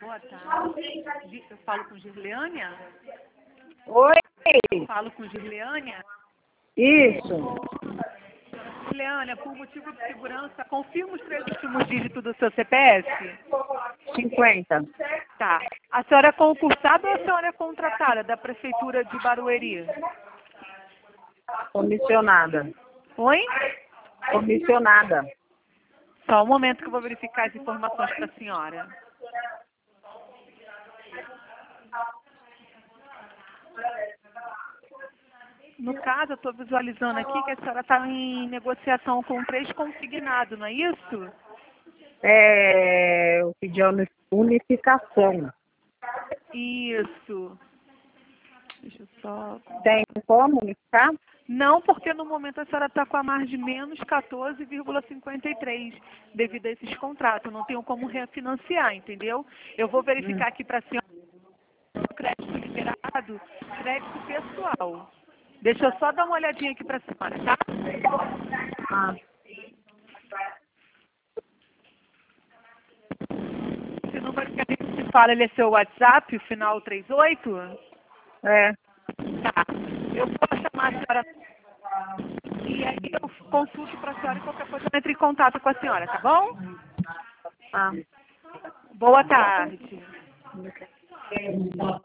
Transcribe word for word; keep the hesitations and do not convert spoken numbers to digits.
Boa tarde. Gi- Eu falo com Girleânia? Oi, Falo com Girleânia? isso, Girleânia, por motivo de segurança, confirma os três últimos dígitos do seu C P F? cinquenta. Tá. A senhora é concursada ou a senhora é contratada da Prefeitura de Barueri? Comissionada. Oi? Comissionada. Só um momento que eu vou verificar as informações para a senhora. No caso, eu estou visualizando aqui que a senhora está em negociação com três consignados, não é isso? É, eu pedi a uni- unificação. Isso. Deixa eu só... Tem como unificar? Não, porque no momento a senhora está com a margem menos quatorze vírgula cinquenta e três devido a esses contratos. Não tenho como refinanciar, entendeu? Eu vou Hum. verificar aqui para a senhora o crédito liberado, crédito pessoal. Deixa eu só dar uma olhadinha aqui para a senhora, tá? Ah, Esse número que a gente se fala, ele é seu WhatsApp, o final trinta e oito? é. Tá. Eu vou chamar a senhora e aí eu consulto para a senhora e qualquer coisa eu entro em contato com a senhora, tá bom? Ah. Boa tarde.